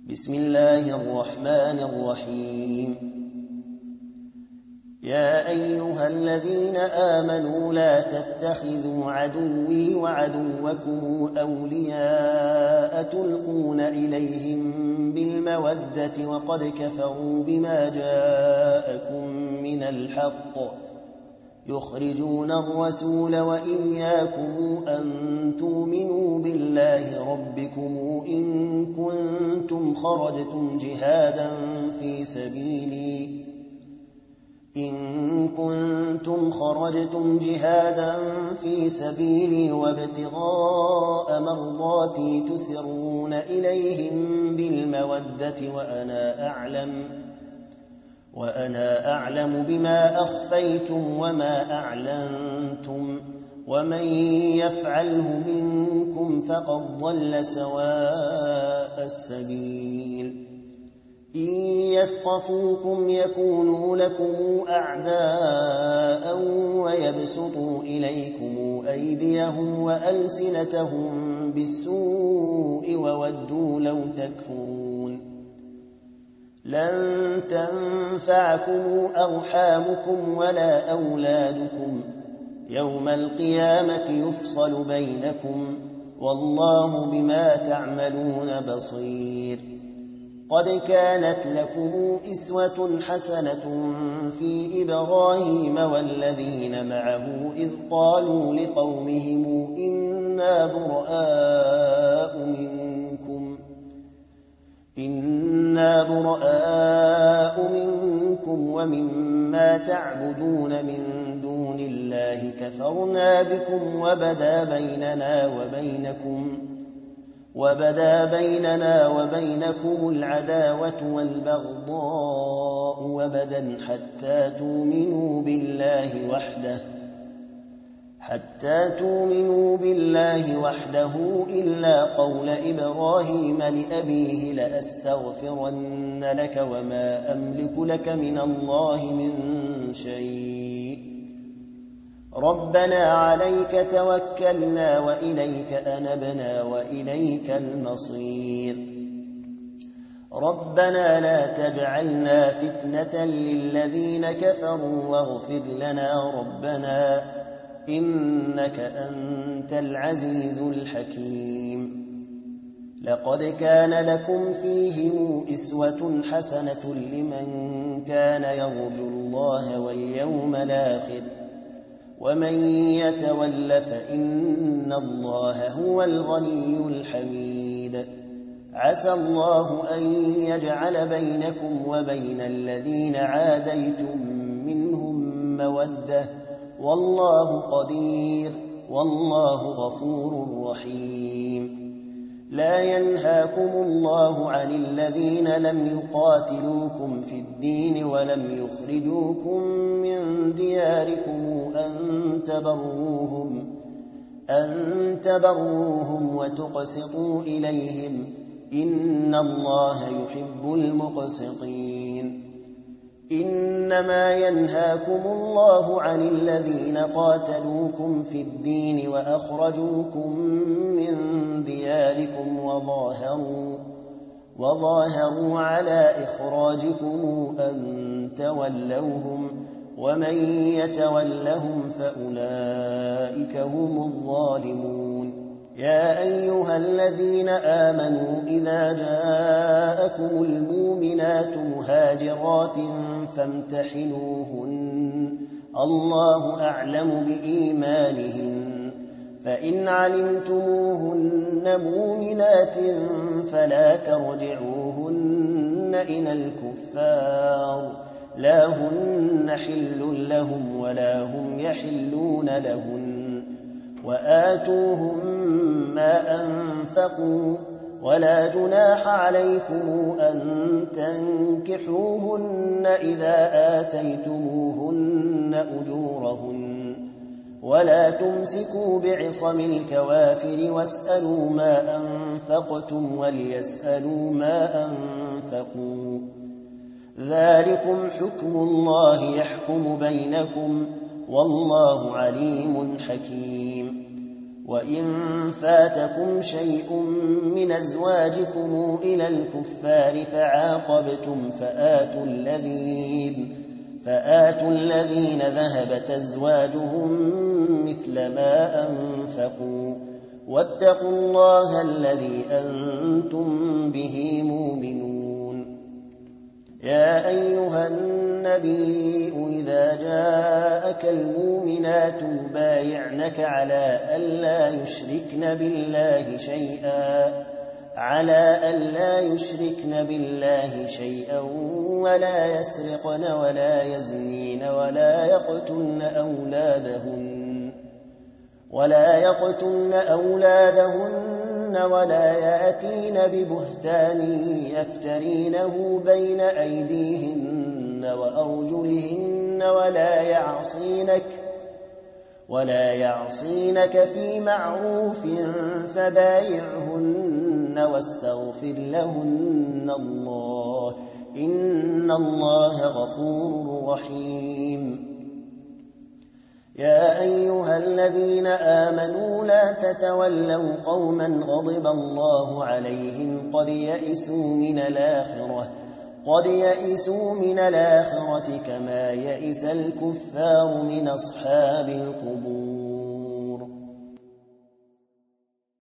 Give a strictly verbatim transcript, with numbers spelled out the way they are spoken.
بسم الله الرحمن الرحيم يا أيها الذين آمنوا لا تتخذوا عدوي وعدوكم أولياء تلقون إليهم بالمودة وقد كفروا بما جاءكم من الحق يخرجون الرسول وإياكم أن تؤمنوا بالله ربكم إن كنتم خرجتم جهادا في سبيلي إن كنتم خرجتم جهادا في سبيلي وابتغاء مرضاتي تسرون إليهم بالمودة وأنا أعلم وأنا أعلم بما أخفيتم وما أعلنتم ومن يفعله منكم فقد ضل سواء السبيل إن يثقفوكم يكونوا لكم أعداء ويبسطوا إليكم أيديهم وألسنتهم بالسوء وودوا لو تكفرون لن تنفعكم أرحامكم ولا أولادكم يوم القيامة يفصل بينكم والله بما تعملون بصير قد كانت لكم إسوة حسنة في إبراهيم والذين معه إذ قالوا لقومهم إنا براء منكم إنا براء منكم ومما تعبدون من دون الله كفرنا بكم وبدا بيننا وبينكم وبدا بيننا وبينكم العداوة والبغضاء وبدا حتى تؤمنوا بالله وحده حتى تؤمنوا بالله وحده إلا قول إبراهيم لأبيه لأستغفرن لك وما أملك لك من الله من شيء ربنا عليك توكلنا وإليك أنبنا وإليك المصير ربنا لا تجعلنا فتنة للذين كفروا واغفر لنا ربنا إنك أنت العزيز الحكيم لقد كان لكم فيهم إسوة حسنة لمن كان يرجو الله واليوم الآخر ومن يتول فإن الله هو الغني الحميد عسى الله أن يجعل بينكم وبين الذين عاديتم منهم مودة والله قدير والله غفور رحيم لا ينهاكم الله عن الذين لم يقاتلوكم في الدين ولم يخرجوكم من دياركم أن تبروهم أن تبروهم وتقسطوا إليهم إن الله يحب المقسطين إنما ينهاكم الله عن الذين قاتلوكم في الدين وأخرجوكم من دياركم وظاهروا, وظاهروا على إخراجكم أن تولوهم ومن يتولهم فأولئك هم الظالمون يا أيها الذين آمنوا إذا جاءكم المؤمنات مهاجرات فامتحنوهن الله أعلم بإيمانهن فإن علمتموهن مؤمنات فلا ترجعوهن إلى الكفار لا هن حل لهم ولا هم يحلون لهن وآتوهم ما أنفقوا ولا جناح عليكم أن تنكحوهن إذا آتيتموهن أجورهن ولا تمسكوا بعصم الكوافر واسألوا ما أنفقتم وليسألوا ما أنفقوا ذلكم حكم الله يحكم بينكم والله عليم حكيم وإن فاتكم شيء من أزواجكم إلى الكفار فعاقبتم فآتوا الذين, فآتوا الذين ذهبت أزواجهم مثل ما أنفقوا واتقوا الله الذي أنتم به مؤمنون. يا أيها النبي إذا جاءك المؤمنات يبايعنك على ألا يشركن بالله شيئا على ألا يشركن بالله شيئا ولا يسرقن ولا يزنين ولا يقتلن أولادهن ولا يقتلن أولادهن ولا يأتين ببهتان يفترينه بين أيديهن وأرجلهن ولا يعصينك ولا يعصينك في معروف فبايعهن واستغفر لهن الله إن الله غفور رحيم. يا أيها الذين آمنوا لا تتولوا قوما غضب الله عليهم قد يئسوا من الآخرة قد يئسوا من الآخرة كما يئس الكفار من أصحاب القبور.